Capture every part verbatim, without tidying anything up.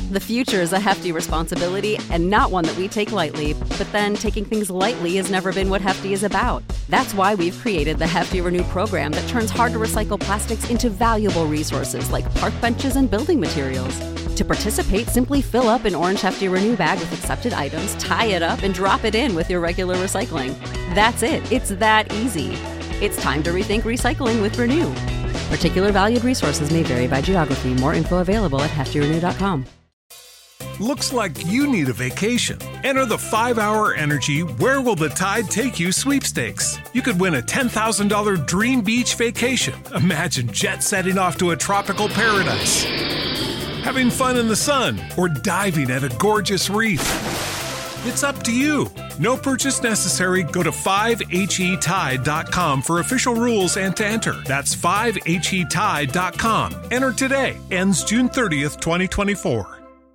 The future is a hefty responsibility and not one that we take lightly, but then taking things lightly has never been what Hefty is about. That's why we've created the Hefty Renew program that turns hard-to-recycle plastics into valuable resources like park benches and building materials. To participate, simply fill up an orange Hefty Renew bag with accepted items, tie it up, and drop it in with your regular recycling. That's it. It's that easy. It's time to rethink recycling with Renew. Particular valued resources may vary by geography. More info available at hefty renew dot com. Looks like you need a vacation. Enter the five hour Energy Where Will the Tide Take You sweepstakes. You could win a ten thousand dollars dream beach vacation. Imagine jet setting off to a tropical paradise, having fun in the sun, or diving at a gorgeous reef. It's up to you. No purchase necessary. Go to five H E tide dot com for official rules and to enter. That's five H E tide dot com. Enter today. Ends June thirtieth, twenty twenty-four.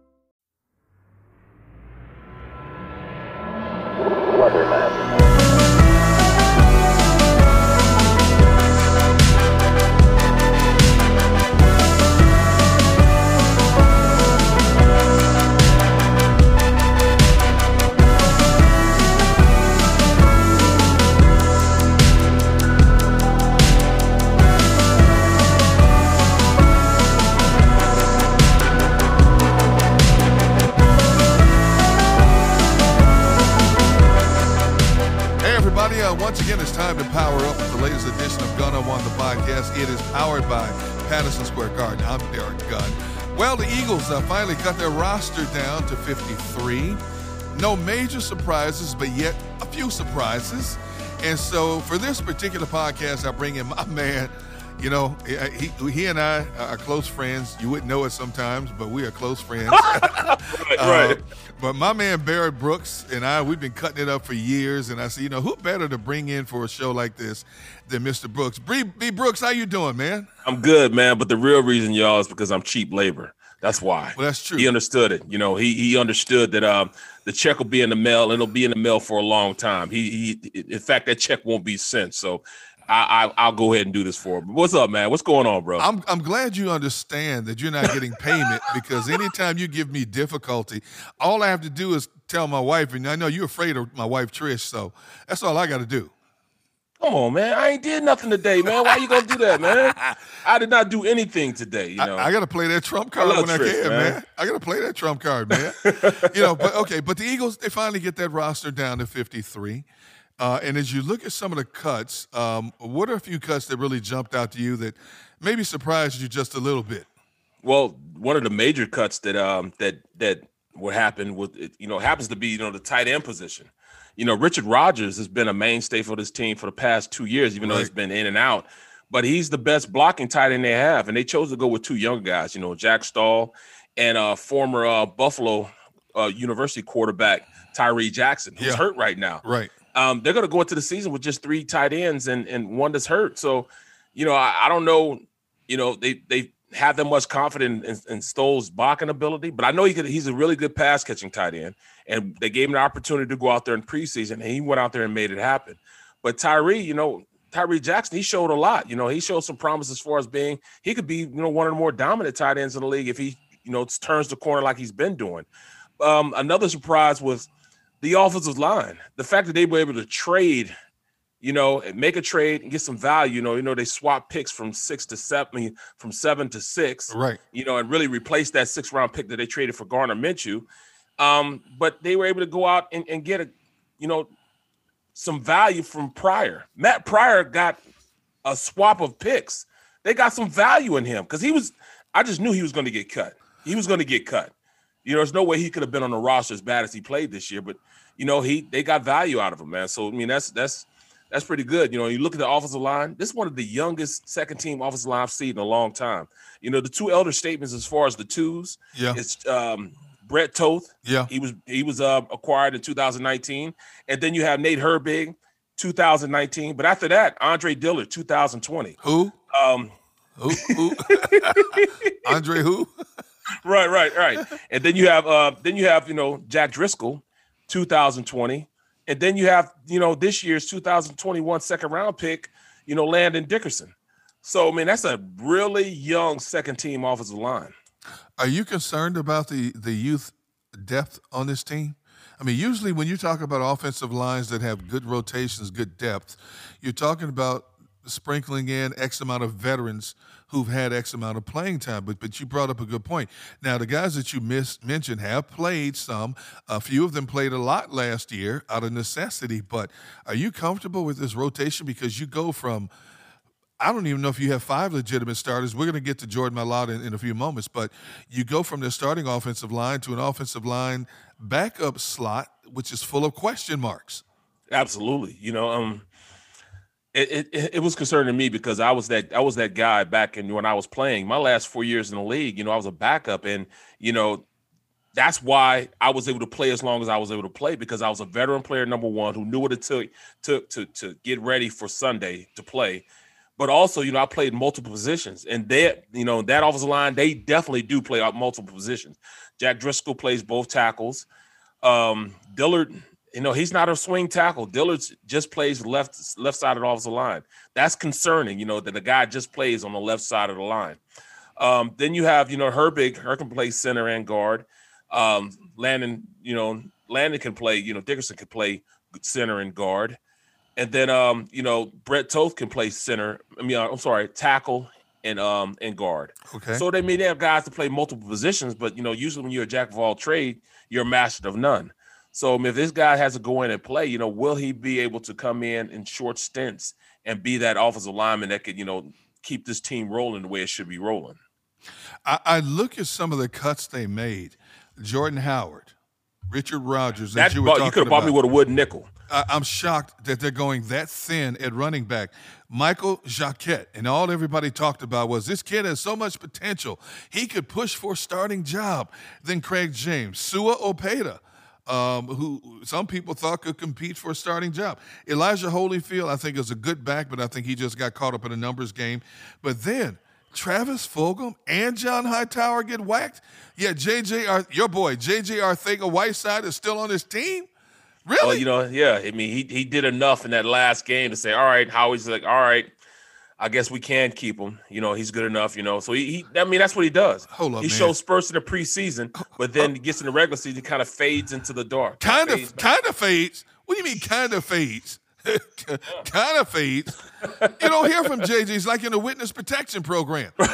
Once again, it's time to power up with the latest edition of Gun Up on the podcast. It is powered by Patterson Square Garden. I'm Derek Gunn. Well, the Eagles uh, finally cut their roster down to fifty-three. No major surprises, but yet a few surprises. And so for this particular podcast, I bring in my man. You know, he, he and I are close friends. You wouldn't know it sometimes, but we are close friends. right, right. Uh, but my man Barrett Brooks and I, we've been cutting it up for years. And I said, you know, who better to bring in for a show like this than Mister Brooks? B, B Brooks, how you doing, man? I'm good, man. But the real reason, y'all, is because I'm cheap labor. That's why. Well, that's true. He understood it. You know, he he understood that um, the check will be in the mail, and it'll be in the mail for a long time. He, he in fact, that check won't be sent. So I, I, I'll go ahead and do this for him. What's up, man? What's going on, bro? I'm I'm glad you understand that you're not getting payment because anytime you give me difficulty, all I have to do is tell my wife, and I know you're afraid of my wife, Trish, so that's all I got to do. Come on, man. I ain't did nothing today, man. Why you gonna do that, man? I did not do anything today, you know. I, I got to play that trump card I when Trish, I can, man. man. I got to play that trump card, man. you know, but okay, but the Eagles, they finally get that roster down to fifty-three. Uh, and as you look at some of the cuts, um, what are a few cuts that really jumped out to you that maybe surprised you just a little bit? Well, one of the major cuts that um that that what happened with it, you know, happens to be, you know, the tight end position. You know, Richard Rodgers has been a mainstay for this team for the past two years, even right. though he's been in and out. But he's the best blocking tight end they have, and they chose to go with two young guys. You know, Jack Stahl and uh, former uh, Buffalo uh, University quarterback Tyree Jackson, who's yeah. hurt right now. Right. Um, they're going to go into the season with just three tight ends and, and one that's hurt. So, you know, I, I don't know, you know, they they have that much confidence in, in Stoll's blocking ability, but I know he could, he's a really good pass catching tight end. And they gave him the opportunity to go out there in preseason, and he went out there and made it happen. But Tyree, you know, Tyree Jackson, he showed a lot. You know, he showed some promise as far as being, he could be, you know, one of the more dominant tight ends in the league if he, you know, turns the corner like he's been doing. Um, another surprise was the offensive line. The fact that they were able to trade, you know, make a trade and get some value. You know, you know, they swap picks from six to seven, I mean, from seven to six, right? You know, and really replace that six round pick that they traded for Gardner Minshew. Um, but they were able to go out and, and get a, you know, some value from Pryor. Matt Pryor got a swap of picks. They got some value in him because he was. I just knew he was going to get cut. He was going to get cut. You know, there's no way he could have been on the roster as bad as he played this year. But you know, he they got value out of him, man. So I mean, that's that's that's pretty good. You know, you look at the offensive line. This is one of the youngest second team offensive line I've seen in a long time. You know, the two elder statements as far as the twos. Yeah. It's um, Brett Toth. Yeah. He was he was uh, acquired in two thousand nineteen, and then you have Nate Herbig, two thousand nineteen. But after that, Andre Dillard, two thousand twenty. Who? Um, who? who? Andre who? Right, right, right. And then you have uh, then you have you know Jack Driscoll, two thousand twenty, and then you have you know this year's two thousand twenty-one second round pick, you know Landon Dickerson. So I mean that's a really young second team offensive line. Are you concerned about the, the youth depth on this team? I mean, usually when you talk about offensive lines that have good rotations, good depth, you're talking about sprinkling in X amount of veterans who've had X amount of playing time. But but you brought up a good point. Now, the guys that you miss, mentioned have played some. A few of them played a lot last year out of necessity. But are you comfortable with this rotation? Because you go from – I don't even know if you have five legitimate starters. We're going to get to Jordan Mailata in, in a few moments, but you go from the starting offensive line to an offensive line backup slot, which is full of question marks. Absolutely. You know, um, it, it it was concerning to me because I was that I was that guy back in when I was playing. My last four years in the league, you know, I was a backup, and you know, that's why I was able to play as long as I was able to play, because I was a veteran player, number one, who knew what it took took to to get ready for Sunday to play. But also, you know, I played multiple positions, and they, you know, that offensive line, they definitely do play out multiple positions. Jack Driscoll plays both tackles. Um, Dillard, you know, he's not a swing tackle. Dillard just plays left left side of the offensive line. That's concerning, you know, that the guy just plays on the left side of the line. Um, then you have, you know, Herbig, Her can play center and guard. Um, Landon, you know, Landon can play, you know, Dickerson can play center and guard. And then, um, you know, Brett Toth can play center. I mean, I'm sorry, tackle and um and guard. Okay. So they may have guys to play multiple positions, but you know, usually when you're a jack of all trade, you're a master of none. So if this guy has to go in and play, you know, will he be able to come in in short stints and be that offensive lineman that could, you know, keep this team rolling the way it should be rolling? I, I look at some of the cuts they made. Jordan Howard, Richard Rodgers, that you were bought, talking you could have bought about. me with a wooden nickel. I'm shocked that they're going that thin at running back. Michael Jacquet, and all everybody talked about was this kid has so much potential. He could push for a starting job. Then Craig James, Sua Opeta, um, who some people thought could compete for a starting job. Elijah Holyfield, I think, is a good back, but I think he just got caught up in a numbers game. But then Travis Fulgham and John Hightower get whacked. Yeah, J J, Ar- your boy, J J Arcega-Whiteside is still on his team? Really? Well, you know, yeah. I mean, he he did enough in that last game to say, all right, Howie's like, all right, I guess we can keep him. You know, he's good enough, you know. So, he, he I mean, that's what he does. Hold up, He man. shows spurts in the preseason, but then he gets in the regular season, kind of fades into the dark. Kind Fades of, back. kind of fades. What do you mean kind of fades? kind of fades. You don't hear from J J. He's like in a witness protection program. but,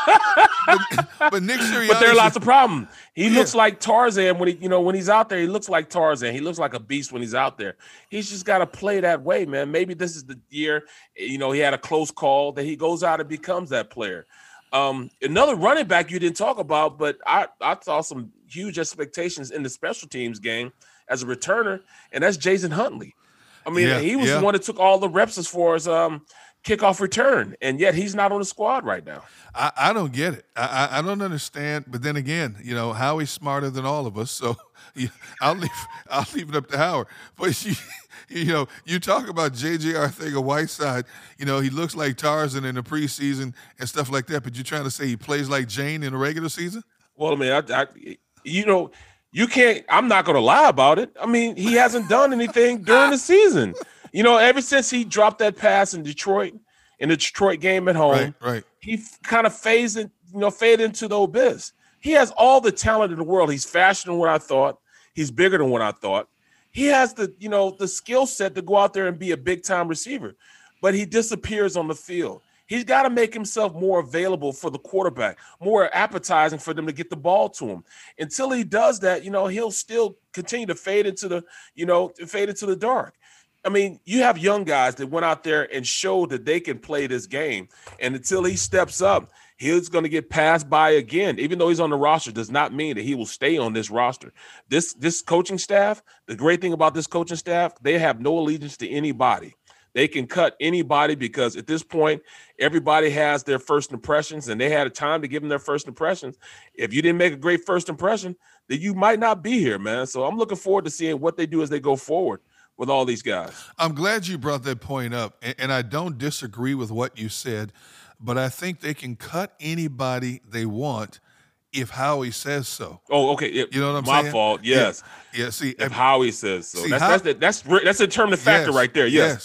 but Nick Sirianni. But there are lots of problems. He Yeah. looks like Tarzan when he, you know, when he's out there. He looks like Tarzan. He looks like a beast when he's out there. He's just got to play that way, man. Maybe this is the year. You know, he had a close call that he goes out and becomes that player. Um, another running back you didn't talk about, but I I saw some huge expectations in the special teams game as a returner, and that's Jason Huntley. I mean, Yeah, he was yeah. the one that took all the reps as far as um, kickoff return, and yet he's not on the squad right now. I, I don't get it. I, I I don't understand. But then again, you know, Howie's smarter than all of us, so yeah, I'll leave I'll leave it up to Howard. But you, you know, you talk about J J Arcega-Whiteside. You know, he looks like Tarzan in the preseason and stuff like that. But you're trying to say he plays like Jane in the regular season? Well, I mean, I, I you know, you can't. I'm not going to lie about it. I mean, he hasn't done anything during the season. You know, ever since he dropped that pass in Detroit, in the Detroit game at home, Right, right. he f- kind of phased, in, you know, faded into the abyss. He has all the talent in the world. He's faster than what I thought. He's bigger than what I thought. He has the, you know, the skill set to go out there and be a big time receiver, but he disappears on the field. He's got to make himself more available for the quarterback, more appetizing for them to get the ball to him. Until he does that, you know, he'll still continue to fade into the, you know, fade into the dark. I mean, you have young guys that went out there and showed that they can play this game. And until he steps up, he's going to get passed by again. Even though he's on the roster does not mean that he will stay on this roster. This, this coaching staff, the great thing about this coaching staff, they have no allegiance to anybody. They can cut anybody because at this point, everybody has their first impressions, and they had a time to give them their first impressions. If you didn't make a great first impression, then you might not be here, man. So I'm looking forward to seeing what they do as they go forward with all these guys. I'm glad you brought that point up, and, and I don't disagree with what you said, but I think they can cut anybody they want if Howie says so. Oh, okay. It, You know what I'm my saying? fault. Yes. Yeah, yeah see, If I- Howie says so. See, that's, how- that's, the, that's, that's a determining factor Yes, right there. Yes. yes.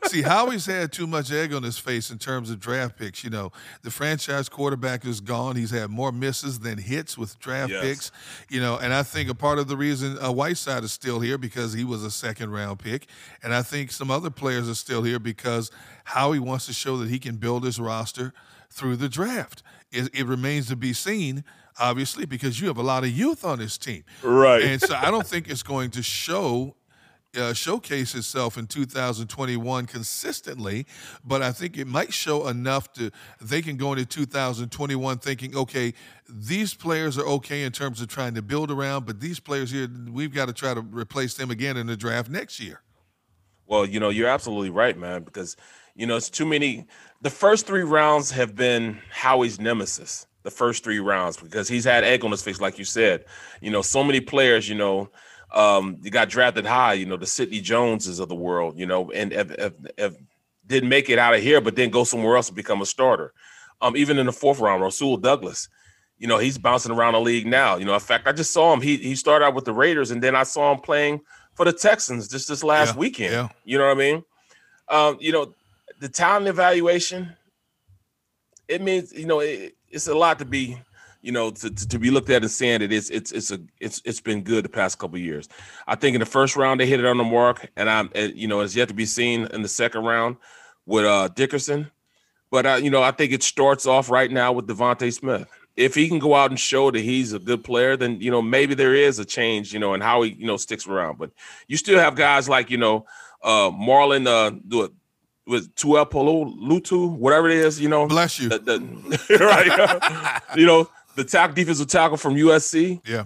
See, Howie's had too much egg on his face in terms of draft picks. You know, the franchise quarterback is gone. He's had more misses than hits with draft yes. picks. You know, and I think a part of the reason uh, Whiteside is still here because he was a second-round pick. And I think some other players are still here because Howie wants to show that he can build his roster through the draft. It, it remains to be seen, obviously, because you have a lot of youth on this team. Right. And so I don't think it's going to show uh, showcase itself in two thousand twenty-one consistently, but I think it might show enough to they can go into two thousand twenty-one thinking, okay, these players are okay in terms of trying to build around, but these players here, we've got to try to replace them again in the draft next year. Well, you know, you're absolutely right, man, because, you know, it's too many. The first three rounds have been Howie's nemesis, the first three rounds, because he's had egg on his face, like you said. You know, so many players, you know, um, you got drafted high, you know, the Sidney Joneses of the world, you know, and have, have, have didn't make it out of here, but then go somewhere else and become a starter. Um, even in the fourth round, Rasul Douglas, you know, he's bouncing around the league now. You know, in fact, I just saw him. He he started out with the Raiders, and then I saw him playing for the Texans just this last yeah, weekend. Yeah. You know what I mean? Um, you know, the talent evaluation, it means, you know, it, it's a lot to be, you know, to, to, to be looked at and saying that it's it's it's a it's it's been good the past couple of years. I think in the first round they hit it on the mark, and I'm and, you know, it's yet to be seen in the second round with uh, Dickerson. But uh, you know, I think it starts off right now with Devontae Smith. If he can go out and show that he's a good player, then, you know, maybe there is a change, you know, in how he, you know, sticks around. But you still have guys like, you know, uh, Marlon, uh, do it with Tuapolo Lutu, whatever it is, you know. Bless you. The, the, right. You know, the tackle, defensive tackle from U S C. Yeah.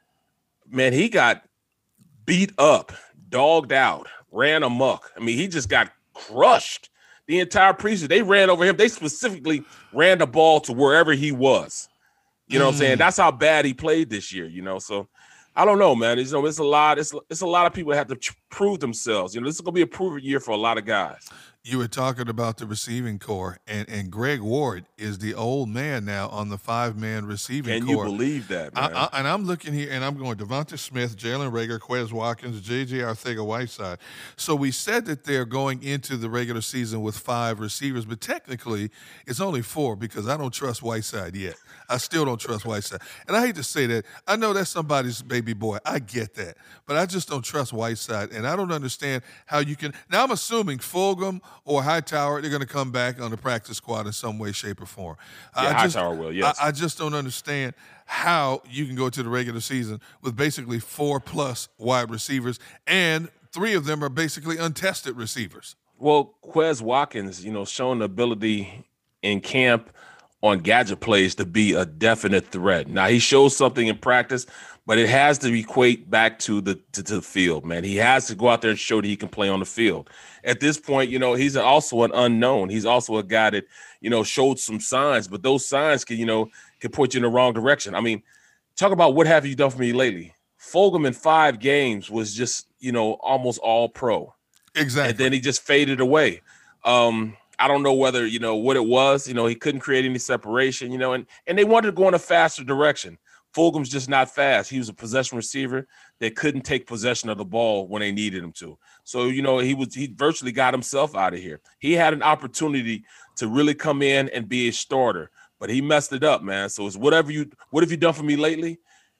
Man, he got beat up, dogged out, ran amok. I mean, he just got crushed the entire preseason. They ran over him. They specifically ran the ball to wherever he was. You know mm. what I'm saying? That's how bad he played this year, you know. So I don't know, man. It's, you know, it's a lot. It's it's a lot of people that have to prove themselves. You know, this is gonna be a proven year for a lot of guys. You were talking about the receiving core, and, and Greg Ward is the old man now on the five-man receiving Can core. Can you believe that, man? I, I, and I'm looking here, and I'm going Devonta Smith, Jalen Reagor, Quez Watkins, J J Arcega-Whiteside. So we said that they're going into the regular season with five receivers, but technically it's only four because I don't trust Whiteside yet. I still don't trust Whiteside. And I hate to say that. I know that's somebody's baby boy. I get that. But I just don't trust Whiteside, and I don't understand how you can – now I'm assuming Fulgham or Hightower, they're going to come back on the practice squad in some way, shape, or form. Yeah, I just, Hightower will, yes. I, I just don't understand how you can go to the regular season with basically four-plus wide receivers, and three of them are basically untested receivers. Well, Quez Watkins, you know, shown the ability in camp on gadget plays to be a definite threat. Now, he shows something in practice, but it has to equate back to the to, to the field, man. He has to go out there and show that he can play on the field. At this point, you know, he's also an unknown. He's also a guy that, you know, showed some signs, but those signs can, you know, can point you in the wrong direction. I mean, talk about what have you done for me lately? Fulgham in five games was just, you know, almost all pro. Exactly. And then he just faded away. Um, I don't know whether, you know, what it was. You know, he couldn't create any separation, you know, and, and they wanted to go in a faster direction. Fulgham's just not fast. He was a possession receiver that couldn't take possession of the ball when they needed him to. So, you know, he was he virtually got himself out of here. He had an opportunity to really come in and be a starter, but he messed it up, man. So it's whatever you what have you done for me lately?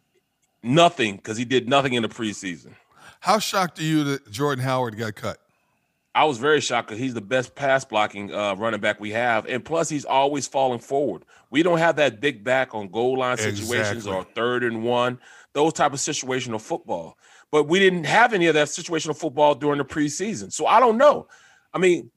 Nothing, because he did nothing in the preseason. How shocked are you that Jordan Howard got cut? I was very shocked because he's the best pass blocking uh, running back we have. And plus, he's always falling forward. We don't have that big back on goal line situations exactly. or third and one, those type of situational football. But we didn't have any of that situational football during the preseason. So I don't know. I mean,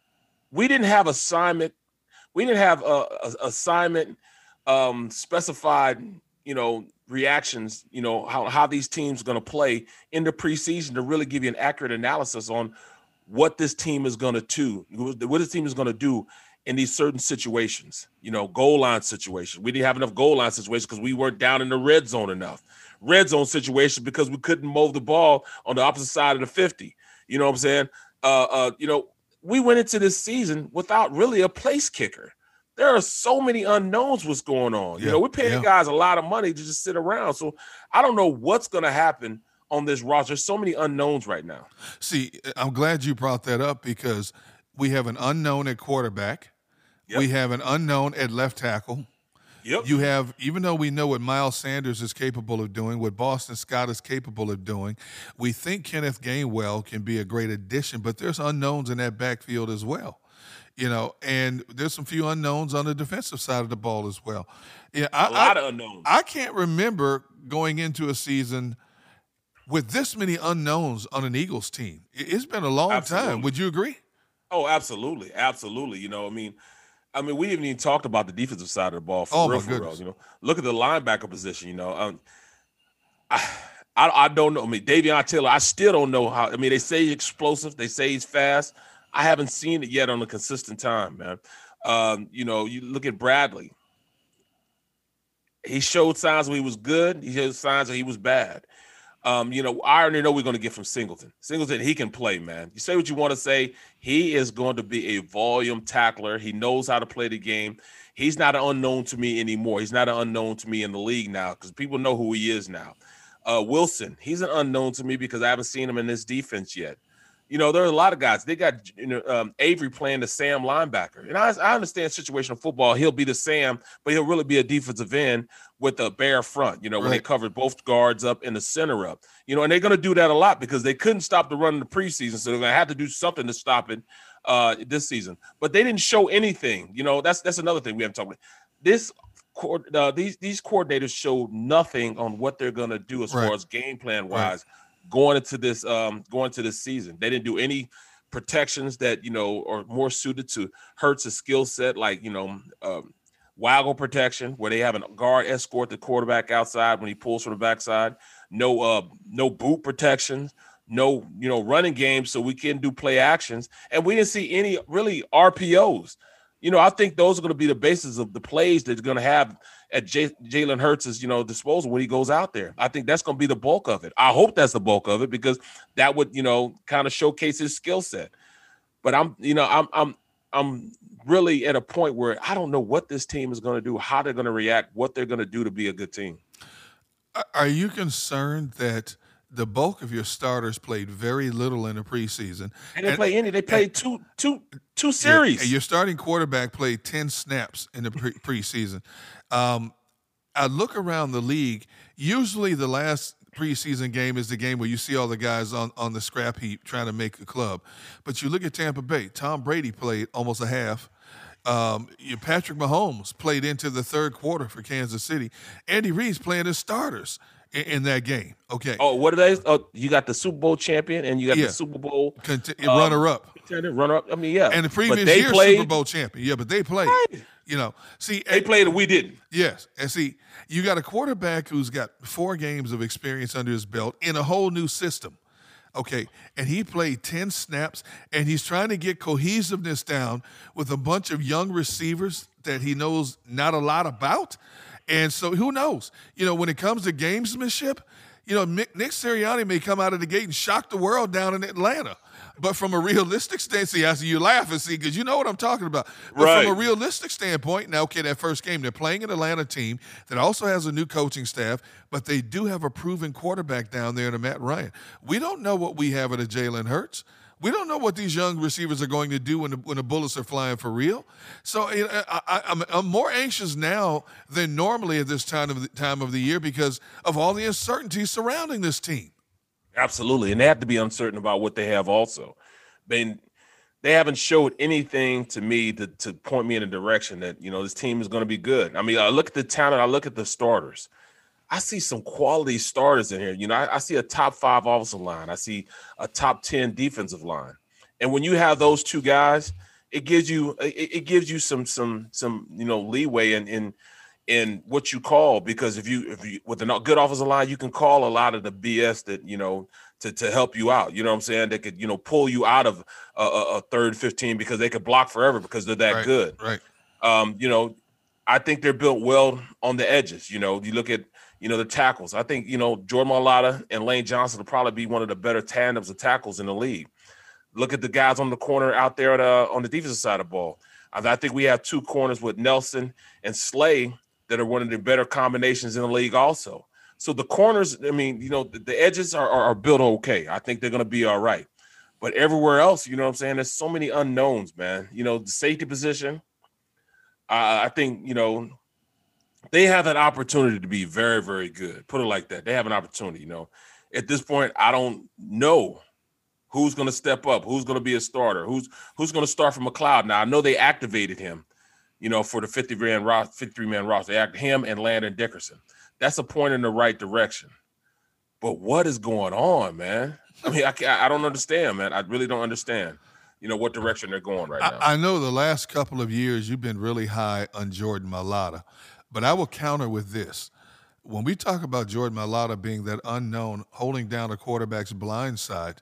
we didn't have assignment. We didn't have a, a assignment um, specified, you know, reactions, you know, how, how these teams are going to play in the preseason to really give you an accurate analysis on what this team is going to do, what this team is going to do in these certain situations, you know, goal line situations. We didn't have enough goal line situations because we weren't down in the red zone enough. Red zone situations because we couldn't move the ball on the opposite side of the fifty. You know what I'm saying? Uh, uh, you know, we went into this season without really a place kicker. There are so many unknowns what's going on. Yeah, you know, we're paying yeah. guys a lot of money to just sit around. So I don't know what's going to happen on this roster. There's so many unknowns right now. See, I'm glad you brought that up because We have an unknown at quarterback. Yep. We have an unknown at left tackle. Yep. You have, even though we know what Miles Sanders is capable of doing, what Boston Scott is capable of doing, we think Kenneth Gainwell can be a great addition, but there's unknowns in that backfield as well. You know, and there's some few unknowns on the defensive side of the ball as well. Yeah, I, a lot I, of unknowns. I can't remember going into a season with this many unknowns on an Eagles team. It's been a long Absolutely. time. Would you agree? Oh, absolutely, absolutely. You know, I mean, I mean, we haven't even talked about the defensive side of the ball for oh, real, my for goodness. real. You know, look at the linebacker position. You know, um, I, I, I don't know. I mean, Davion Taylor, I still don't know how. I mean, they say he's explosive. They say he's fast. I haven't seen it yet on a consistent time, man. Um, you know, you look at Bradley. He showed signs when he was good. He showed signs when he was bad. Um, you know, I already know we're going to get from Singleton. Singleton, he can play, man. You say what you want to say. He is going to be a volume tackler. He knows how to play the game. He's not an unknown to me anymore. He's not an unknown to me in the league now because people know who he is now. Uh, Wilson, he's an unknown to me because I haven't seen him in this defense yet. You know, there are a lot of guys. They got you know um, Avery playing the Sam linebacker. And I, I understand situational football. He'll be the Sam, but he'll really be a defensive end with a bare front, you know, when right. they covered both guards up and the center up. You know, and they're going to do that a lot because they couldn't stop the run in the preseason, so they're going to have to do something to stop it uh, this season. But they didn't show anything. You know, that's that's another thing we haven't talked about. This uh, these these coordinators showed nothing on what they're going to do as right. far as game plan wise. Right. Going into this, um, going to this season, they didn't do any protections that you know are more suited to Hurts' skill set, like you know, um, waggle protection, where they have a guard escort the quarterback outside when he pulls from the backside. No, uh, no boot protection, no, you know, running games, so we can do play actions, and we didn't see any really R P Os. You know, I think those are going to be the basis of the plays that they're going to have at J- Jalen Hurts' you know disposal when he goes out there. I think that's going to be the bulk of it. I hope that's the bulk of it because that would you know kind of showcase his skill set. But I'm you know I'm I'm I'm really at a point where I don't know what this team is going to do, how they're going to react, what they're going to do to be a good team. Are you concerned that the bulk of your starters played very little in the preseason? They didn't play any. They played and, two, two, two series. And your starting quarterback played ten snaps in the pre- preseason. Um, I look around the league. Usually the last preseason game is the game where you see all the guys on, on the scrap heap trying to make the club. But you look at Tampa Bay. Tom Brady played almost a half. Um, Patrick Mahomes played into the third quarter for Kansas City. Andy Reid's playing his starters in, in that game. Okay. Oh, what are they? Oh, you got the Super Bowl champion and you got yeah. the Super Bowl Cont- um, runner-up. Runner-up. I mean, yeah. And the previous year played, Super Bowl champion. Yeah, but they played. Right. You know, see, they and, played and we didn't. Yes, and see, you got a quarterback who's got four games of experience under his belt in a whole new system. Okay, and he played ten snaps, and he's trying to get cohesiveness down with a bunch of young receivers that he knows not a lot about. And so who knows? You know, when it comes to gamesmanship, you know, Nick Sirianni may come out of the gate and shock the world down in Atlanta. But from a realistic standpoint, see, I see you laugh and see, because you know what I'm talking about. But right. from a realistic standpoint, now, okay, that first game, they're playing an Atlanta team that also has a new coaching staff, but they do have a proven quarterback down there in a Matt Ryan. We don't know what we have in a Jalen Hurts. We don't know what these young receivers are going to do when the, when the bullets are flying for real. So you know, I, I, I'm, I'm more anxious now than normally at this time of the, time of the year because of all the uncertainty surrounding this team. Absolutely, and they have to be uncertain about what they have also. I mean, they haven't showed anything to me to, to point me in a direction that, you know, this team is going to be good. I mean, I look at the talent, I look at the starters. I see some quality starters in here. You know, I, I see a top five offensive line. I see a top ten defensive line. And when you have those two guys, it gives you it, it gives you some some some you know leeway in in in what you call, because if you if you with a good offensive line, you can call a lot of the B S that you know to to help you out. You know what I'm saying? They could you know pull you out of a, a third fifteen because they could block forever because they're that right, good. Right. Um, you know, I think they're built well on the edges. You know, you look at you know the tackles. I think you know Jordan Mailata and Lane Johnson will probably be one of the better tandems of tackles in the league. Look at the guys on the corner out there at, uh, on the defensive side of the ball. I, I think we have two corners with Nelson and Slay that are one of the better combinations in the league also. So the corners, I mean, you know, the, the edges are, are, are built okay. I think they're going to be all right. But everywhere else, you know what I'm saying? There's so many unknowns, man. You know, the safety position, uh, I think, you know, they have an opportunity to be very, very good. Put it like that. They have an opportunity, you know. At this point, I don't know who's going to step up, who's going to be a starter, who's who's going to start from McLeod. Now, I know they activated him, you know, for the fifty-man roster, fifty-three-man roster. They acted him and Landon Dickerson. That's a point in the right direction. But what is going on, man? I mean, I, I don't understand, man. I really don't understand, you know, what direction they're going right now. I, I know the last couple of years you've been really high on Jordan Mailata, but I will counter with this. When we talk about Jordan Mailata being that unknown, holding down a quarterback's blind side,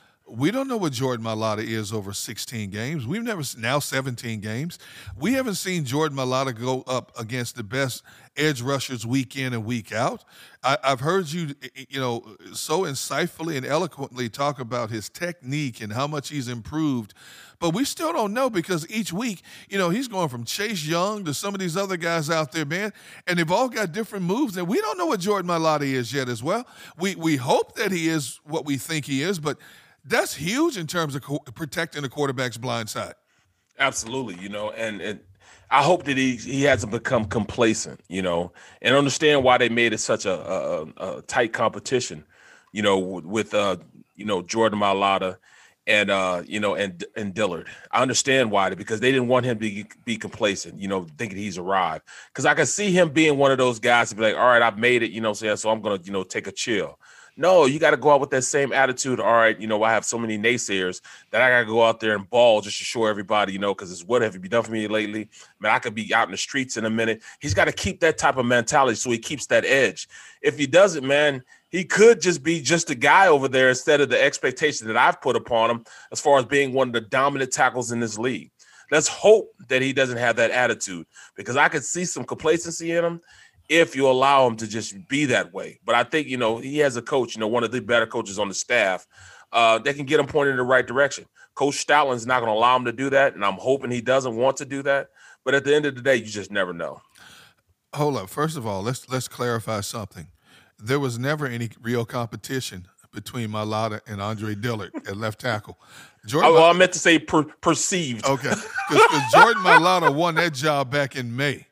we don't know what Jordan Mailata is over sixteen games. We've never – now seventeen games. We haven't seen Jordan Mailata go up against the best edge rushers week in and week out. I, I've heard you, you know, so insightfully and eloquently talk about his technique and how much he's improved. But we still don't know because each week, you know, he's going from Chase Young to some of these other guys out there, man, and they've all got different moves. And we don't know what Jordan Mailata is yet as well. We, we hope that he is what we think he is, but – that's huge in terms of co- protecting the quarterback's blind side. Absolutely, you know, and, and I hope that he he hasn't become complacent, you know, and understand why they made it such a, a, a tight competition, you know, with, uh, you know, Jordan Mailata and, uh, you know, and and Dillard. I understand why, because they didn't want him to be, be complacent, you know, thinking he's arrived. Because I can see him being one of those guys to be like, all right, I've made it, you know, so, so I'm going to, you know, take a chill. No, you got to go out with that same attitude. All right, you know, I have so many naysayers that I got to go out there and ball just to show everybody, you know, because it's what have you done for me lately? Man, I could be out in the streets in a minute. He's got to keep that type of mentality so he keeps that edge. If he doesn't, man, he could just be just a guy over there instead of the expectation that I've put upon him as far as being one of the dominant tackles in this league. Let's hope that he doesn't have that attitude, because I could see some complacency in him if you allow him to just be that way. But I think, you know, he has a coach, you know, one of the better coaches on the staff uh, that can get him pointed in the right direction. Coach Stoutland's not going to allow him to do that, and I'm hoping he doesn't want to do that. But at the end of the day, you just never know. Hold up. First of all, let's let's clarify something. There was never any real competition between Mailata and Andre Dillard at left tackle. Jordan oh, well, I meant to say per- perceived. Okay, because Jordan Mailata won that job back in May.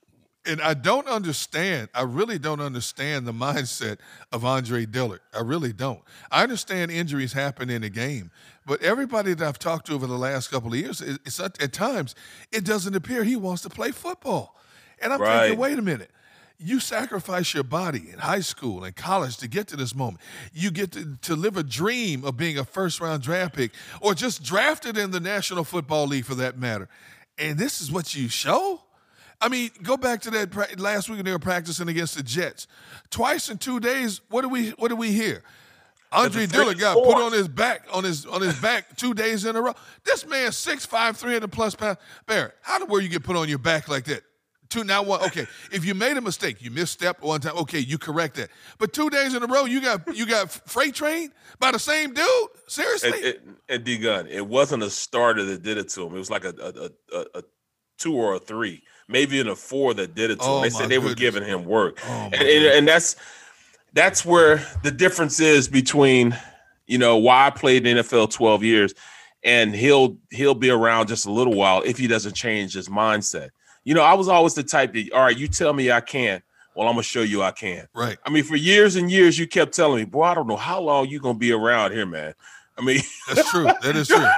And I don't understand, I really don't understand the mindset of Andre Dillard. I really don't. I understand injuries happen in a game, but everybody that I've talked to over the last couple of years, it's, at times, it doesn't appear he wants to play football. And I'm right. thinking, wait a minute. You sacrifice your body in high school and college to get to this moment. You get to, to live a dream of being a first-round draft pick or just drafted in the National Football League for that matter. And this is what you show? I mean, go back to that pra- last week when they were practicing against the Jets. Twice in two days, what do we what do we hear? Andre Dillard got force. put on his back on his on his back two days in a row. This man six five, three hundred plus pounds. Barrett, how the where you get put on your back like that? Two now one. Okay, if you made a mistake, you misstepped one time. Okay, you correct that. But two days in a row, you got you got freight trained by the same dude. Seriously? And, and, and D Gun, it wasn't a starter that did it to him. It was like a a, a, a two or a three. Maybe in a four that did it to oh him. They said they goodness. were giving him work. Oh and, and, and that's that's where the difference is between, you know, why I played in the N F L twelve years, and he'll he'll be around just a little while if he doesn't change his mindset. You know, I was always the type that, all right, you tell me I can't, well, I'm going to show you I can. Right. I mean, for years and years, you kept telling me, boy, I don't know how long you're going to be around here, man. I mean. That's true. That is true.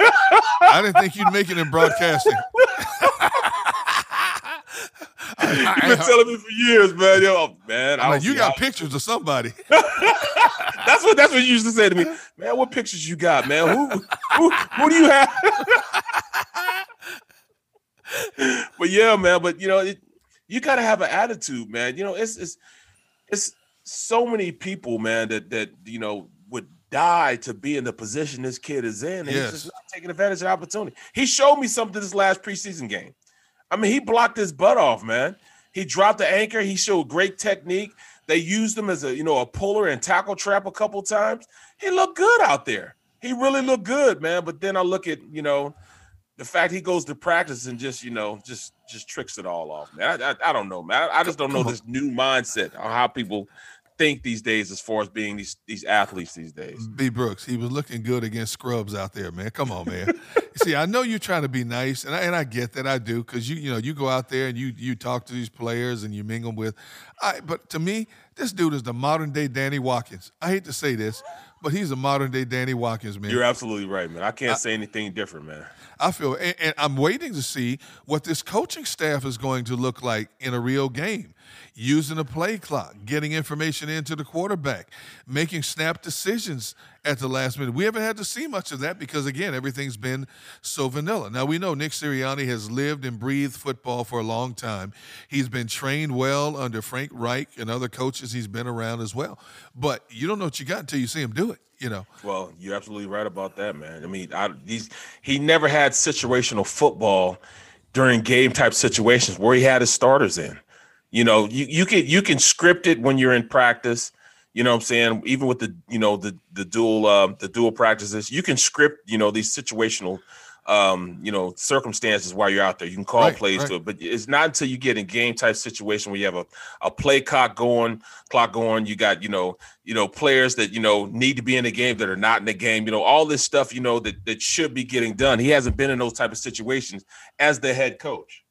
I didn't think you'd make it in broadcasting. You've been telling me for years, man. Yo, man, I like, you got how- pictures of somebody. that's what that's what you used to say to me, man. What pictures you got, man? Who who, who do you have? But yeah, man. But you know, it, you got to have an attitude, man. You know, it's it's it's so many people, man, that that you know would die to be in the position this kid is in, and Yes. he's just not taking advantage of the opportunity. He showed me something this last preseason game. I mean, he blocked his butt off, man. He dropped the anchor. He showed great technique. They used him as a, you know, a puller and tackle trap a couple times. He looked good out there. He really looked good, man. But then I look at, you know, the fact he goes to practice and just, you know, just just tricks it all off, man. I, I, I don't know, man. I, I just don't know this new mindset on how people think these days as far as being these these athletes these days. B. Brooks, he was looking good against scrubs out there, man. Come on, man. See, I know you're trying to be nice, and I, and I get that. I do, because you you know you go out there and you you talk to these players and you mingle with. I, but to me, this dude is the modern day Danny Watkins. I hate to say this, but he's a modern day Danny Watkins, man. You're absolutely right, man. I can't I, say anything different, man. I feel, and, and I'm waiting to see what this coaching staff is going to look like in a real game. Using a play clock, getting information into the quarterback, making snap decisions at the last minute. We haven't had to see much of that because, again, everything's been so vanilla. Now, we know Nick Sirianni has lived and breathed football for a long time. He's been trained well under Frank Reich and other coaches he's been around as well. But you don't know what you got until you see him do it. You know. Well, you're absolutely right about that, man. I mean, I, these, he never had situational football during game type situations where he had his starters in. You know, you, you can you can script it when you're in practice. You know what I'm saying? Even with the, you know, the the dual uh, the dual practices, you can script, you know, these situational um, you know, circumstances while you're out there. You can call right, plays right. to it, but it's not until you get in game type situation where you have a, a play clock going, clock going, you got, you know, you know, players that, you know, need to be in the game that are not in the game, you know, all this stuff, you know, that, that should be getting done. He hasn't been in those type of situations as the head coach.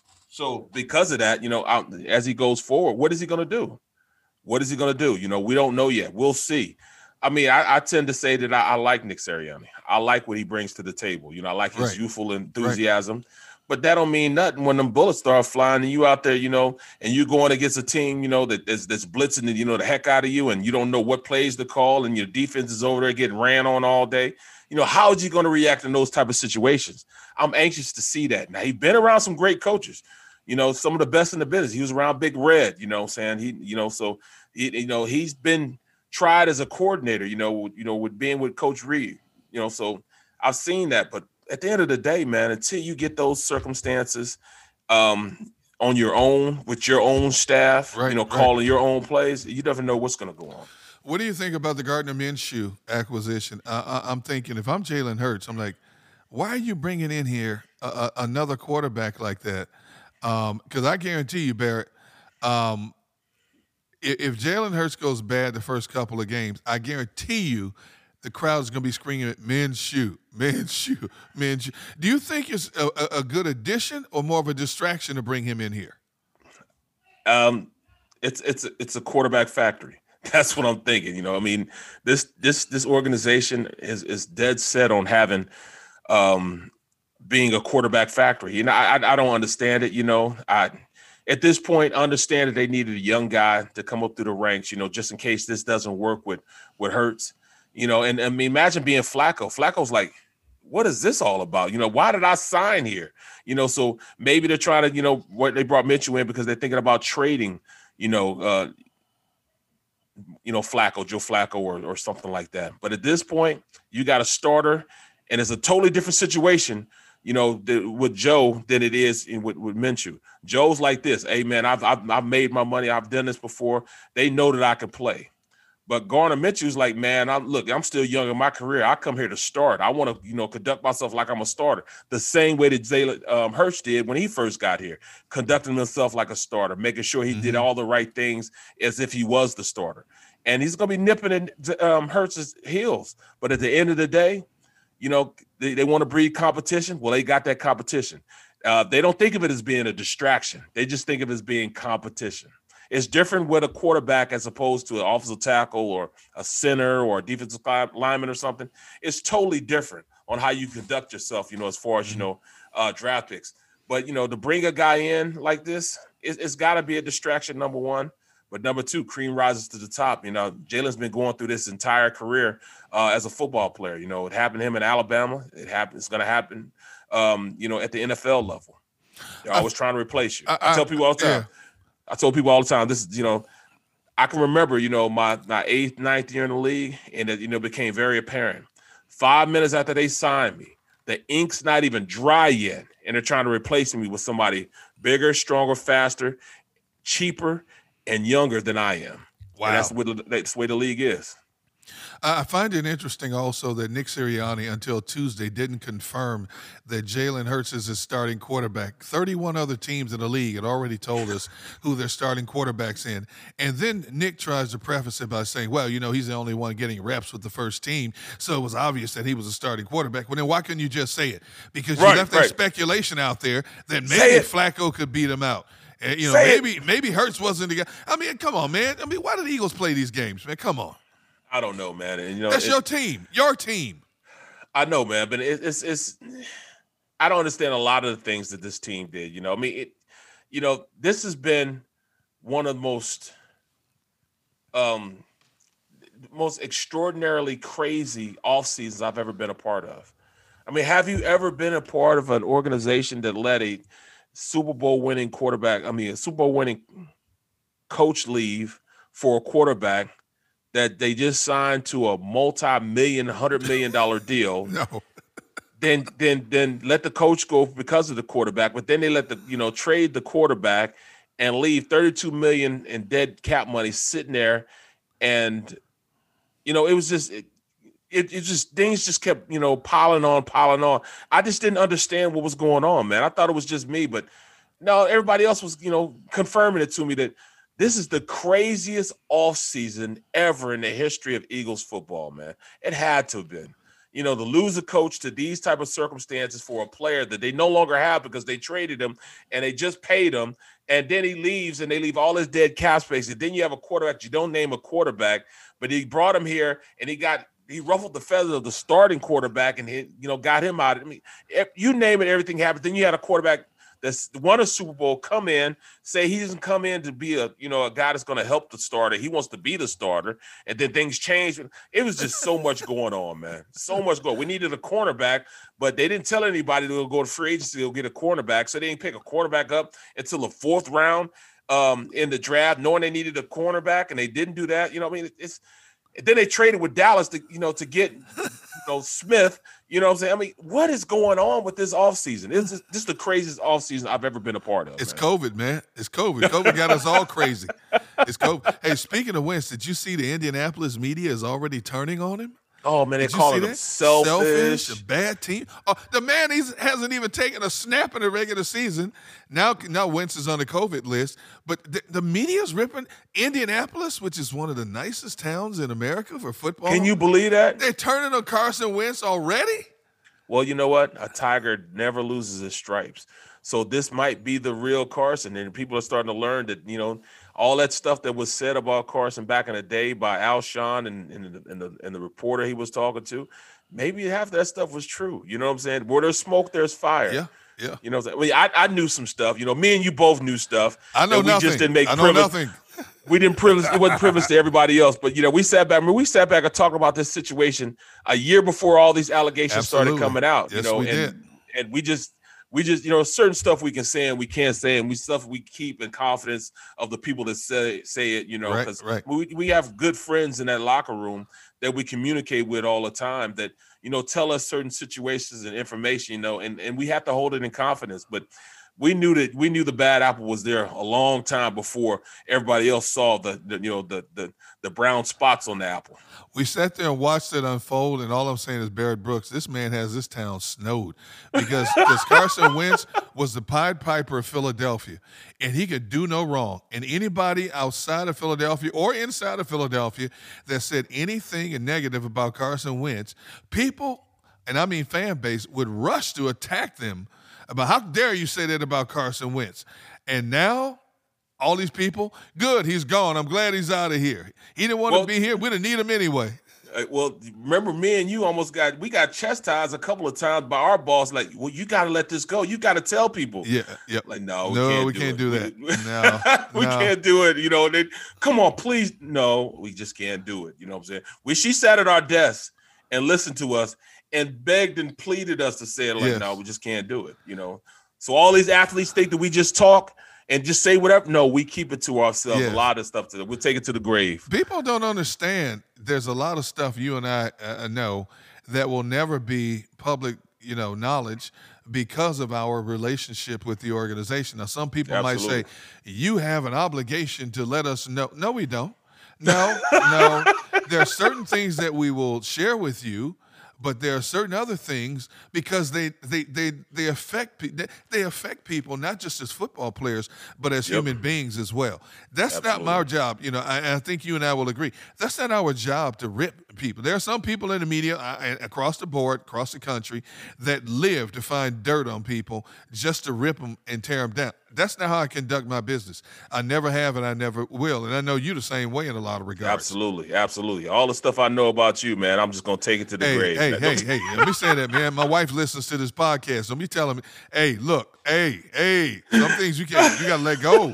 So because of that, you know, out, as he goes forward, what is he going to do? What is he going to do? You know, we don't know yet. We'll see. I mean, I, I tend to say that I, I like Nick Sirianni. I like what he brings to the table. You know, I like his right. youthful enthusiasm. Right. But that don't mean nothing when them bullets start flying and you out there, you know, and you going against a team, you know, that that's, that's blitzing, you know, the heck out of you, and you don't know what plays to call, and your defense is over there getting ran on all day. You know, how is he going to react in those type of situations? I'm anxious to see that. Now, he's been around some great coaches. You know, some of the best in the business. He was around Big Red, you know what I'm saying? He, you know, so, he, you know, he's been tried as a coordinator, you know, you know, with being with Coach Reed, you know, so I've seen that. But at the end of the day, man, until you get those circumstances um, on your own, with your own staff, right, you know, calling right. your own plays, you never know what's going to go on. What do you think about the Gardner Minshew acquisition? Uh, I'm thinking, if I'm Jalen Hurts, I'm like, why are you bringing in here a, a, another quarterback like that? Because um, I guarantee you, Barrett, um, if, if Jalen Hurts goes bad the first couple of games, I guarantee you the crowd's going to be screaming at Minshew, Minshew, Minshew. Do you think it's a, a, a good addition or more of a distraction to bring him in here? Um, it's it's it's a quarterback factory. That's what I'm thinking. You know, I mean, this this this organization is is dead set on having. Um, being a quarterback factory. You know, I, I don't understand it. You know, I, at this point, understand that they needed a young guy to come up through the ranks, you know, just in case this doesn't work with, with Hurts, you know, and I mean, imagine being Flacco. Flacco's like, what is this all about? You know, why did I sign here? You know, so maybe they're trying to, you know, what they brought Mitchell in because they're thinking about trading, you know, uh, you know, Flacco, Joe Flacco or, or something like that. But at this point, you got a starter and it's a totally different situation, you know, the, with Joe than it is in, with, with Minshew. Joe's like this. Hey, man, I've, I've I've made my money. I've done this before. They know that I can play. But Gardner Minshew's like, man, I look, I'm still young in my career. I come here to start. I want to, you know, conduct myself like I'm a starter. The same way that Jalen um, Hurts did when he first got here, conducting himself like a starter, making sure he mm-hmm. did all the right things as if he was the starter. And he's going to be nipping at um, Hurts' heels. But at the end of the day, you know, they, they want to breed competition. Well, they got that competition. Uh, they don't think of it as being a distraction. They just think of it as being competition. It's different with a quarterback as opposed to an offensive tackle or a center or a defensive lineman or something. It's totally different on how you conduct yourself, you know, as far as, you know, uh, draft picks. But, you know, to bring a guy in like this, it, it's got to be a distraction, number one. But number two, cream rises to the top. You know, Jalen's been going through this entire career uh, as a football player. You know, it happened to him in Alabama. It happened. It's going to happen, um, you know, at the N F L level. They're always I, trying to replace you. I, I, I tell people all the time. Yeah. I told people all the time, this is, you know, I can remember, you know, my, my eighth, ninth year in the league, and it, you know, became very apparent. Five minutes after they signed me, the ink's not even dry yet, and they're trying to replace me with somebody bigger, stronger, faster, cheaper, and younger than I am. Wow. And that's, what the, that's the way the league is. I find it interesting also that Nick Sirianni, until Tuesday, didn't confirm that Jalen Hurts is his starting quarterback. thirty-one other teams in the league had already told us who their starting quarterback's in. And then Nick tries to preface it by saying, well, you know, he's the only one getting reps with the first team, so it was obvious that he was a starting quarterback. Well, then why couldn't you just say it? Because you right, left right. that speculation out there that maybe Flacco could beat him out. And, you know, say maybe it. maybe Hurts wasn't the guy. I mean, come on, man. I mean, why do the Eagles play these games, man? Come on. I don't know, man. And, you know, that's your team, your team. I know, man, but it, it's it's. I don't understand a lot of the things that this team did. You know, I mean, it. You know, this has been one of the most, um, most extraordinarily crazy off seasons I've ever been a part of. I mean, have you ever been a part of an organization that let a Super Bowl winning quarterback, I mean, a Super Bowl winning coach leave for a quarterback that they just signed to a multi-million, hundred million dollar deal? No. Then, then, then let the coach go because of the quarterback, but then they let the, you know, trade the quarterback and leave thirty-two million in dead cap money sitting there. And, you know, it was just, it, it, it just, things just kept, you know, piling on, piling on. I just didn't understand what was going on, man. I thought it was just me, but no, everybody else was, you know, confirming it to me that this is the craziest offseason ever in the history of Eagles football, man. It had to have been. You know, to lose a coach to these type of circumstances for a player that they no longer have because they traded him and they just paid him, and then he leaves and they leave all his dead cap space. And then you have a quarterback you don't name a quarterback, but he brought him here and he got he ruffled the feathers of the starting quarterback and he, you know, got him out. I mean, if you name it, everything happens. Then you had a quarterback that's won a Super Bowl come in, say he doesn't come in to be a, you know, a guy that's going to help the starter. He wants to be the starter, and then things changed. It was just so much going on, man. So much going. We needed a cornerback, but they didn't tell anybody to go to free agency to go get a cornerback, so they didn't pick a quarterback up until the fourth round um, in the draft, knowing they needed a cornerback, and they didn't do that. You know, I mean, it's. Then they traded with Dallas to, you know, to get, you know, Smith. You know what I'm saying? I mean, what is going on with this offseason? This is this is the craziest offseason I've ever been a part of. It's man. COVID, man. It's COVID. COVID got us all crazy. It's COVID. Hey, speaking of Wentz, did you see the Indianapolis media is already turning on him? Oh, man, they're Did you calling see him that? selfish. Selfish, a bad team. Oh, the man he's, hasn't even taken a snap in the regular season. Now, now Wentz is on the COVID list. But the, the media's ripping Indianapolis, which is one of the nicest towns in America for football. Can you believe that? They're turning on Carson Wentz already? Well, you know what? A tiger never loses his stripes. So this might be the real Carson, and people are starting to learn that, you know, all that stuff that was said about Carson back in the day by Alshon and, and, the, and, the, and the reporter he was talking to, maybe half that stuff was true. You know what I'm saying? Where there's smoke, there's fire. Yeah, yeah. You know what I'm saying? I, mean, I, I knew some stuff. You know, me and you both knew stuff. I know that we nothing. just didn't make I know privilege. nothing. We didn't privilege. It wasn't privileged to everybody else. But, you know, we sat back. I mean, we sat back and talked about this situation a year before all these allegations Absolutely. started coming out. Yes, you know, we and, did. and we just – We just, you know, certain stuff we can say and we can't say, and we stuff we keep in confidence of the people that say say it, you know, because right, right. we, we have good friends in that locker room that we communicate with all the time that, you know, tell us certain situations and information, you know, and, and we have to hold it in confidence. But we knew that we knew the bad apple was there a long time before everybody else saw the, the you know, the, the the brown spots on the apple. We sat there and watched it unfold, and all I'm saying is Barrett Brooks, this man has this town snowed because, because Carson Wentz was the Pied Piper of Philadelphia, and he could do no wrong. And anybody outside of Philadelphia or inside of Philadelphia that said anything negative about Carson Wentz, people, and I mean fan base, would rush to attack them about how dare you say that about Carson Wentz. And now all these people, good, he's gone. I'm glad he's out of here. He didn't want well, to be here. We didn't need him anyway. Uh, well, remember me and you almost got, we got chastised a couple of times by our boss. Like, well, you got to let this go. You got to tell people. Yeah, yeah. Like, no, we no, can't we do can't it. do that. No, we no. can't do it. You know, they, come on, please. No, we just can't do it. You know what I'm saying? We, she sat at our desk and listened to us and begged and pleaded us to say it. Like, yes. No, we just can't do it. You know? So all these athletes think that we just talk and just say whatever. No, we keep it to ourselves. Yeah. A lot of stuff to we'll take it to the grave. People don't understand. There's a lot of stuff you and I uh, know that will never be public, you know, knowledge because of our relationship with the organization. Now, some people Absolutely. might say you have an obligation to let us know. No, we don't. No, no. There are certain things that we will share with you, but there are certain other things because they they they they affect they, they affect people not just as football players but as yep. human beings as well. That's Absolutely. Not my job, you know. I, I think you and I will agree. That's not our job to rip people. There are some people in the media uh, across the board, across the country, that live to find dirt on people just to rip them and tear them down. That's not how I conduct my business. I never have and I never will. And I know you the same way in a lot of regards. Absolutely. Absolutely. All the stuff I know about you, man, I'm just going to take it to the hey, grave. Hey, hey, hey, let me say that, man. My wife listens to this podcast. So me telling me, hey, look, hey, hey, some things you can't, you got to let go.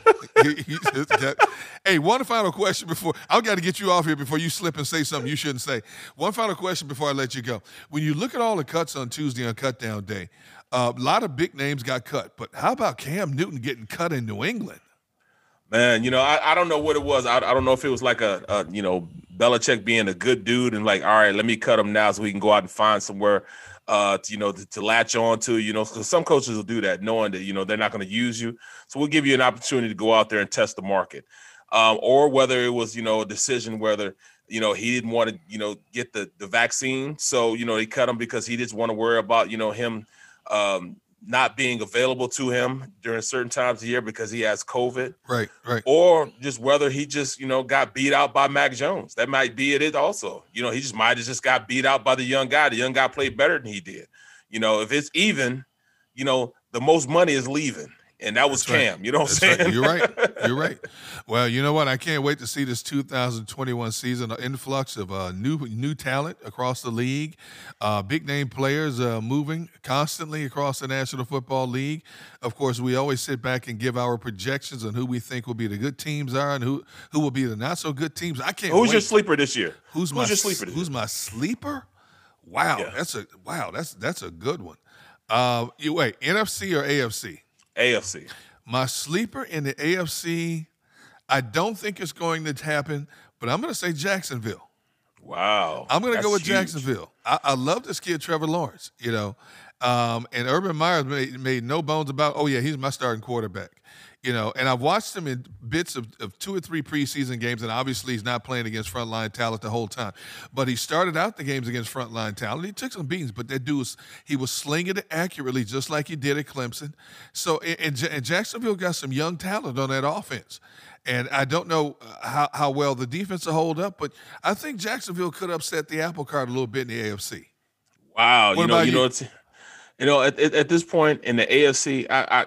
Hey, one final question before, I've got to get you off here before you slip and say something you shouldn't say. One final question before I let you go. When you look at all the cuts on Tuesday on Cut Down Day, Uh, a lot of big names got cut, but how about Cam Newton getting cut in New England? Man, you know, I, I don't know what it was. I, I don't know if it was like a, a, you know, Belichick being a good dude and like, all right, let me cut him now so we can go out and find somewhere, uh, to, you know, to, to latch on to, you know, because some coaches will do that knowing that, you know, they're not going to use you. So we'll give you an opportunity to go out there and test the market. Um, or whether it was, you know, a decision whether, you know, he didn't want to, you know, get the, the vaccine. So, you know, he cut him because he didn't want to worry about, you know, him Um, not being available to him during certain times of the year because he has COVID. Right, right. Or just whether he just, you know, got beat out by Mac Jones. That might be it also. You know, he just might have just got beat out by the young guy. The young guy played better than he did. You know, if it's even, you know, the most money is leaving. And that was That's Cam. Right. You know what That's I'm saying? Right. You're right. You're right. Well, you know what? I can't wait to see this two thousand twenty-one season, an influx of uh, new new talent across the league, uh, big name players uh, moving constantly across the National Football League. Of course, we always sit back and give our projections on who we think will be the good teams are and who who will be the not so good teams. I can't. Who's wait. your sleeper this year? Who's, who's my your sleeper? This who's year? my sleeper? Wow, yeah. that's a wow. That's that's a good one. Uh, you wait, N F C or A F C? A F C. My sleeper in the A F C, I don't think it's going to happen, but I'm going to say Jacksonville. Wow. I'm going to go with huge. Jacksonville. I, I love this kid, Trevor Lawrence, you know. Um, and Urban Meyer made, made no bones about, oh, yeah, he's my starting quarterback. You know, and I've watched him in bits of, of two or three preseason games, and obviously he's not playing against frontline talent the whole time. But he started out the games against frontline talent. He took some beatings, but that dude was he was slinging it accurately, just like he did at Clemson. So, and, and Jacksonville got some young talent on that offense. And I don't know how, how well the defense will hold up, but I think Jacksonville could upset the apple cart a little bit in the A F C. Wow, what you know, you, you know, it's, you know, at, at this point in the A F C, I. I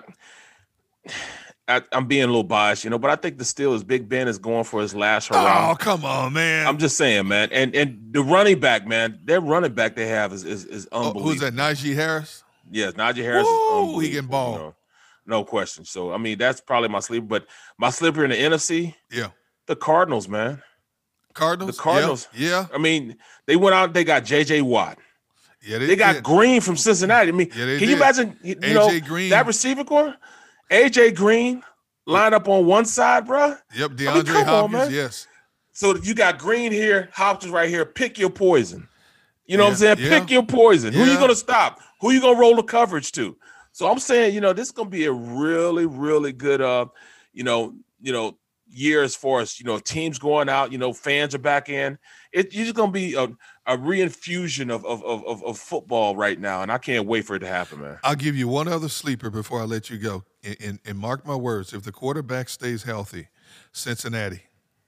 I, I'm being a little biased, you know, but I think the Steelers, Big Ben is going for his last hurrah. Oh, come on, man. I'm just saying, man. And and the running back, man, their running back they have is is, is unbelievable. Oh, who's that, Najee Harris? Yes, Najee Harris Woo, is unbelievable. he can ball. You know, no question. So, I mean, that's probably my sleeper. But my sleeper in the N F C, yeah, the Cardinals, man. Cardinals? The Cardinals. Yeah. yeah. I mean, they went out, they got J J Watt. Yeah, they, they got did. Green from Cincinnati. I mean, yeah, they can did. you imagine, you A J know, Green. that receiver core? A J Green. Line up on one side, bro. Yep, DeAndre I mean, come Hopkins, on, yes. So you got Green here, Hopkins right here. Pick your poison. You know yeah, what I'm saying? yeah. Pick your poison. Yeah. Who you going to stop? Who you going to roll the coverage to? So I'm saying, you know, this is going to be a really, really good, uh, you know, you know, year as far as, you know, teams going out, you know, fans are back in. It, it's just going to be a, a reinfusion of, of, of, of football right now, and I can't wait for it to happen, man. I'll give you one other sleeper before I let you go. And, and, and mark my words, if the quarterback stays healthy, Cincinnati.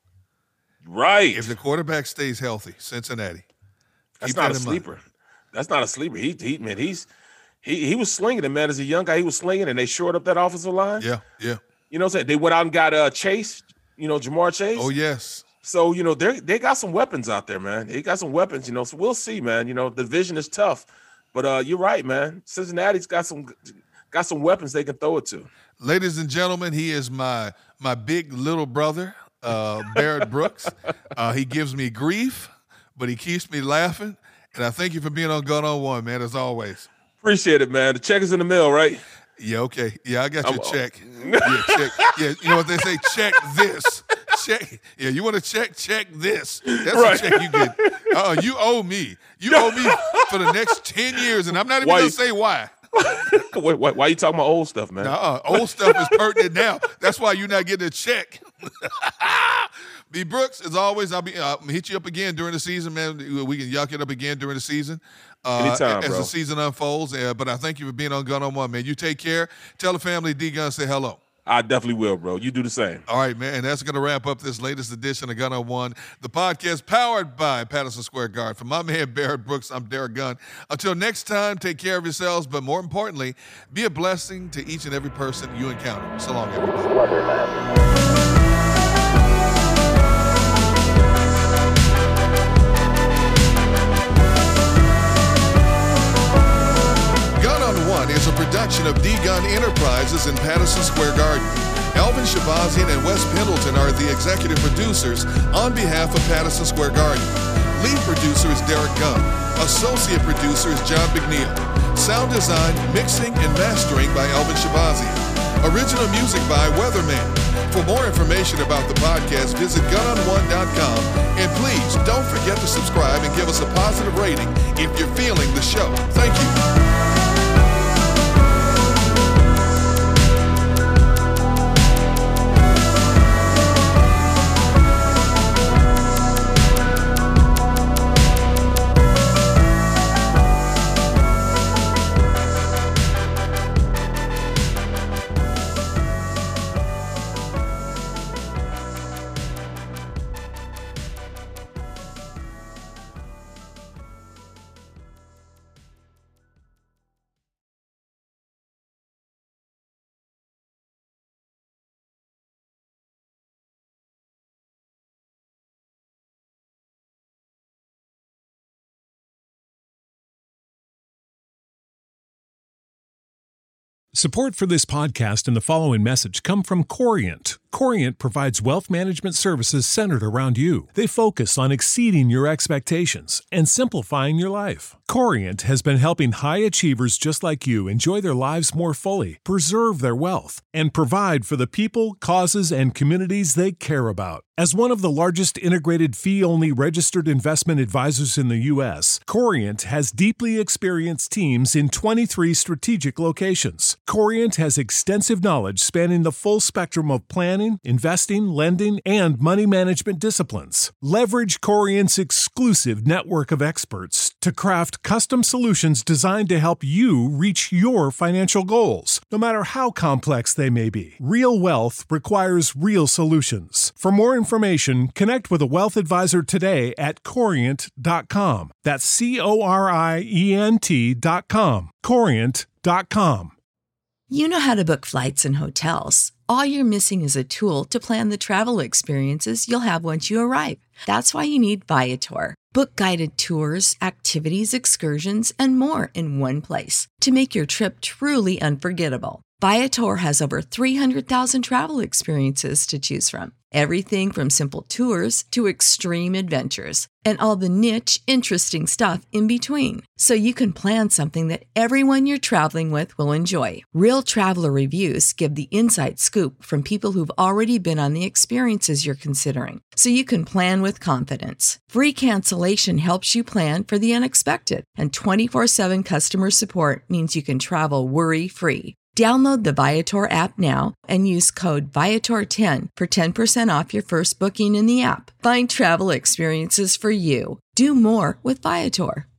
Right. If the quarterback stays healthy, Cincinnati. That's Keep not that a in sleeper. mind. That's not a sleeper. He, he man, he's he he was slinging it, man. As a young guy, he was slinging, and they shored up that offensive line. Yeah, yeah. You know what I'm saying? They went out and got uh, Chase, you know, Jamar Chase. Oh, yes. So, you know, they they got some weapons out there, man. They got some weapons, you know. So we'll see, man. You know, the division is tough. But uh, you're right, man. Cincinnati's got some got some weapons they can throw it to. Ladies and gentlemen, he is my my big little brother, uh, Barrett Brooks. Uh, he gives me grief, but he keeps me laughing. And I thank you for being on Gun on One, man, as always. Appreciate it, man. The check is in the mail, right? Yeah, okay. Yeah, I got your I'm, check. Yeah, check. Yeah, you know what they say? Check this. Check. Yeah, you want to check? Check this. That's right. the check you get. Uh, you owe me. You owe me for the next ten years, and I'm not even going to say why. wait, wait, why are you talking about old stuff, man? Uh-uh. Old stuff is pertinent now. That's why you're not getting a check. B. Brooks, as always, I'll be I'll hit you up again during the season, man. We can yuck it up again during the season. Uh, Anytime, as bro. the season unfolds. Uh, but I thank you for being on Gun on One, man. You take care. Tell the family D-Gun say hello. I definitely will, bro. You do the same. All right, man. And that's going to wrap up this latest edition of Gun on One, the podcast powered by Patterson Square Garden. For my man, Barrett Brooks, I'm Derek Gunn. Until next time, take care of yourselves, but more importantly, be a blessing to each and every person you encounter. So long, everybody. Is a production of D-Gun Enterprises in Patterson Square Garden. Elvin Shabazian and Wes Pendleton are the executive producers on behalf of Patterson Square Garden. Lead producer is Derek Gunn. Associate producer is John McNeil. Sound design, mixing, and mastering by Elvin Shabazian. Original music by Weatherman. For more information about the podcast, visit gun on one dot com. And please don't forget to subscribe and give us a positive rating if you're feeling the show. Thank you. Support for this podcast and the following message come from Corient. Corient provides wealth management services centered around you. They focus on exceeding your expectations and simplifying your life. Corient has been helping high achievers just like you enjoy their lives more fully, preserve their wealth, and provide for the people, causes, and communities they care about. As one of the largest integrated fee-only registered investment advisors in the U S, Corient has deeply experienced teams in twenty-three strategic locations. Corient has extensive knowledge spanning the full spectrum of planning, investing, lending, and money management disciplines. Leverage Corient's exclusive network of experts to craft custom solutions designed to help you reach your financial goals, no matter how complex they may be. Real wealth requires real solutions. For more information, connect with a wealth advisor today at corient dot com. That's C O R I E N T dot com. corient dot com. You know how to book flights and hotels. All you're missing is a tool to plan the travel experiences you'll have once you arrive. That's why you need Viator. Book guided tours, activities, excursions, and more in one place to make your trip truly unforgettable. Viator has over three hundred thousand travel experiences to choose from. Everything from simple tours to extreme adventures and all the niche, interesting stuff in between. So you can plan something that everyone you're traveling with will enjoy. Real traveler reviews give the inside scoop from people who've already been on the experiences you're considering. So you can plan with confidence. Free cancellation helps you plan for the unexpected. And twenty-four seven customer support means you can travel worry-free. Download the Viator app now and use code Viator ten for ten percent off your first booking in the app. Find travel experiences for you. Do more with Viator.